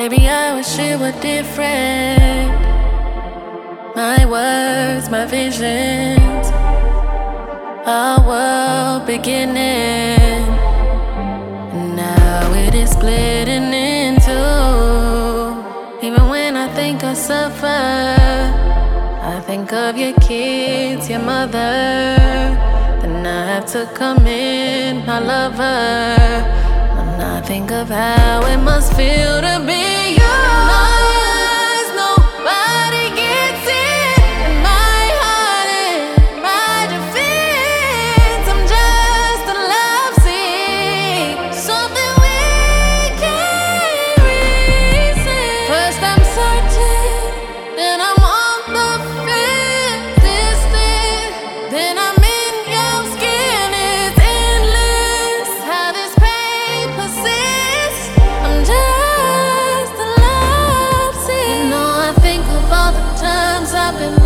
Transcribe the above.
Baby, I wish it were different. My words, my visions, our world beginning. And now it is splitting in two. Even when I think I suffer, I think of your kids, your mother. Then I have to come in, my lover. When I think of how it must feel to be yours. Nobody gets it. In my heart, in my defense, I'm just a lovesick, something we can't resist. First I'm certain, then I'm on the fence, distant, then I'm in your skin. It's endless how this pain persists. I'm just a lovesick. You know, I think of all the times I've been